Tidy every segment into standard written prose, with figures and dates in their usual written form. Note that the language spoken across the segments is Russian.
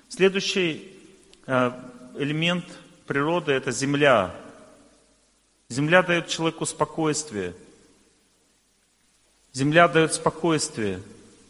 Следующий элемент природы — это земля. Земля дает человеку спокойствие. Земля дает спокойствие.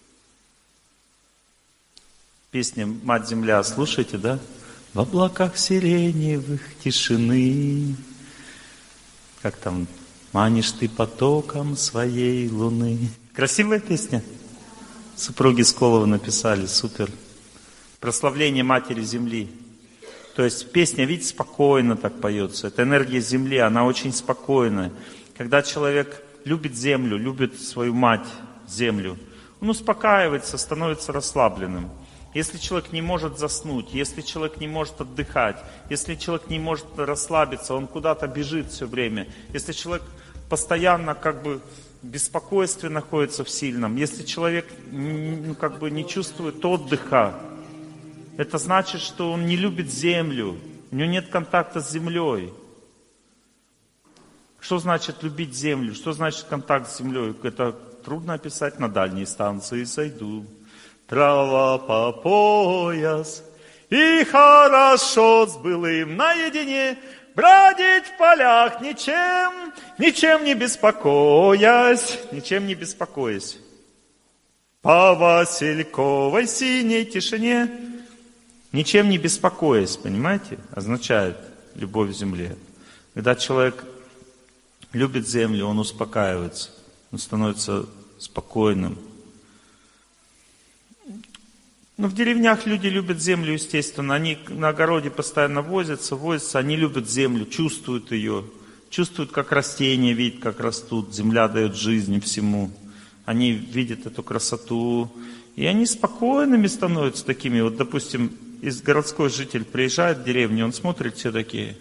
Песня «Мать-Земля» слушайте, да? В облаках сиреневых тишины, как там, манишь ты потоком своей луны. Красивая песня. Супруги Сколово написали, супер. Прославление Матери Земли. То есть песня, видите, спокойно так поется. Это энергия Земли, она очень спокойная. Когда человек любит Землю, любит свою мать, Землю, он успокаивается, становится расслабленным. Если человек не может заснуть, если человек не может отдыхать, если человек не может расслабиться, он куда-то бежит все время, если человек постоянно как бы в беспокойстве находится в сильном, если человек как бы не чувствует отдыха, это значит, что он не любит землю, у него нет контакта с землей. Что значит любить землю? Что значит контакт с землей? Это трудно описать, на дальней станции сойду. Трава по пояс, и хорошо с былым наедине бродить в полях, ничем не беспокоясь. По васильковой синей тишине, ничем не беспокоясь, понимаете, означает любовь к земле. Когда человек любит землю, он успокаивается, он становится спокойным. Ну, в деревнях люди любят землю, естественно. Они на огороде постоянно возятся, они любят землю, чувствуют ее. Чувствуют, как растения, видят, как растут. Земля дает жизнь всему. Они видят эту красоту. И они спокойными становятся такими. Вот, допустим, городской житель приезжает в деревню, он смотрит, все такие.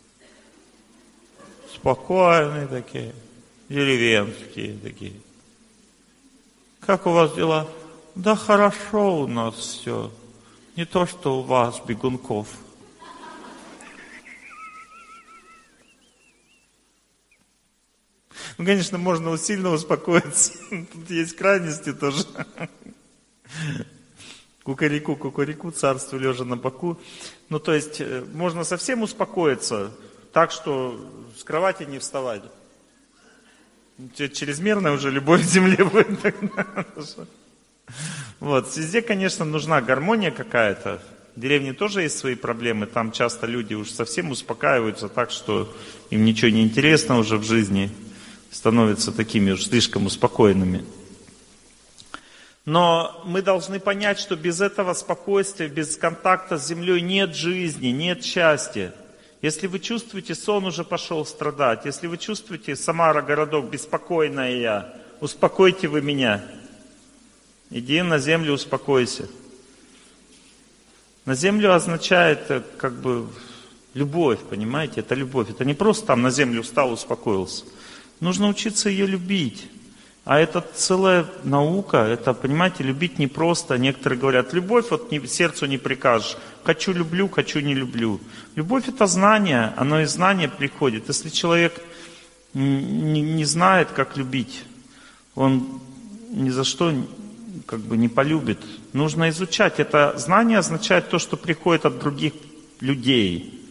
Спокойные такие. Деревенские такие. Как у вас дела? Да хорошо у нас все. Не то, что у вас, бегунков. Ну, конечно, можно сильно успокоиться. Тут есть крайности тоже. Кукареку, царству лежа на боку. Ну, то есть, можно совсем успокоиться, так что с кровати не вставать. Чрезмерная уже любовь к земле будет тогда. Вот, везде, конечно, нужна гармония какая-то. В деревне тоже есть свои проблемы. Там часто люди уж совсем успокаиваются так, что им ничего не интересно уже в жизни. Становятся такими уж слишком успокоенными. Но мы должны понять, что без этого спокойствия, без контакта с землей нет жизни, нет счастья. Если вы чувствуете, сон уже пошел страдать. Если вы чувствуете, Самара, городок, беспокойная я, успокойте вы меня. Иди на землю, успокойся. На землю означает как бы любовь, понимаете? Это любовь. Это не просто там на землю встал, успокоился. Нужно учиться ее любить. А это целая наука. Это, понимаете, любить непросто. Некоторые говорят, любовь вот сердцу не прикажешь. Хочу люблю, хочу не люблю. Любовь это знание. Оно из знания приходит. Если человек не знает, как любить, он ни за что как бы не полюбит. Нужно изучать. Это знание означает то, что приходит от других людей.